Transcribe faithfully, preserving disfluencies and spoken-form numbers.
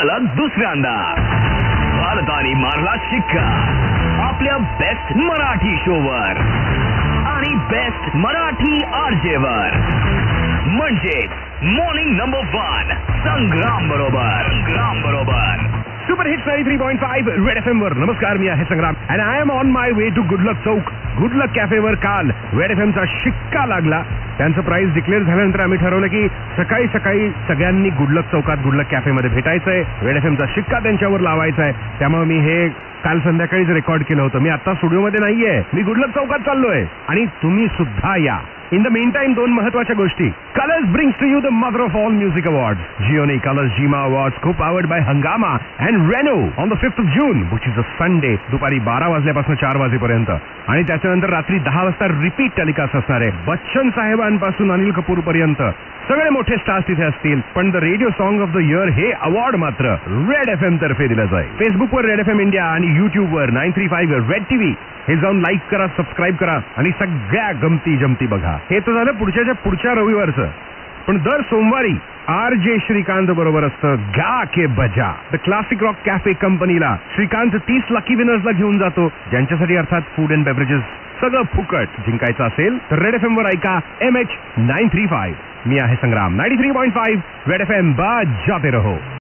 सलग दुसऱ्यांदा भारताने मारला शिक्का आपल्या बेस्ट मराठी शोवर आणि बेस्ट मराठी आरजेवर, म्हणजे मॉर्निंग नंबर वन संग्राम बरोबर संग्राम बरोबर super hits ninety three point five red F M वर. नमस्कार, मी आहे Sangram and I am on my way to good luck चौक. गुडलक कॅफेवर काल रेड एफ एमचा शिक्का लागला. त्यांचं प्राइस डिक्लेअर झाल्यानंतर आम्ही ठरवलं की सकाळी सकाळी सगळ्यांनी गुडलक चौकात गुडलक कॅफेमध्ये भेटायचंय, रेड एफ एमचा शिक्का त्यांच्यावर लावायचा आहे. त्यामुळे मी हे काल संध्याकाळीच रेकॉर्ड केलं होतं. मी आता स्टुडिओमध्ये नाहीये, मी गुडलक चौकात चाललोय आणि तुम्ही सुद्धा या. इन द मेन टाइम दोन महत्वाच्या गोष्टी. Colors brings to you the mother of all music awards. Gionee Colors GIMA awards co powered by Hungama and Renault on the fifth of June which is a Sunday, दुपारी बारा वाजल्यापासून चार वाजेपर्यंत. आणि त्याच्यानंतर रात्री दहा वाजता रिपीट टेलिकास्ट असणार आहे. बच्चन साहेबांपासून अनिल कपूर पर्यंत सगळे मोठे स्टार्स तिथे असतील. पण the radio song of the year हे अवॉर्ड मात्र रेड एफ एम तर्फे दिलं जाईल. फेसबुकवर रेड एफ एम इंडिया आणि युट्यूबवर nine three five Red TV हे जाऊन लाईक करा, सबस्क्राईब करा आणि सगळ्या गमती जमती बघा. हे तर झालं पुढच्याच्या पुढच्या रविवारचं. पण दर सोमवारी आर जे श्रीकांत बरोबर असतं गा के बजा. द क्लासिक रॉक कॅफे कंपनीला श्रीकांत तीस लकी विनर्सला घेऊन जातो, ज्यांच्यासाठी अर्थात फूड अँड बेवरेजेस सगळं फुकट. जिंकायचं असेल तर रेड एफ एम वर ऐका M H nine three five. मी आहे Sangram. Ninety three point five red F M बजाते रहो.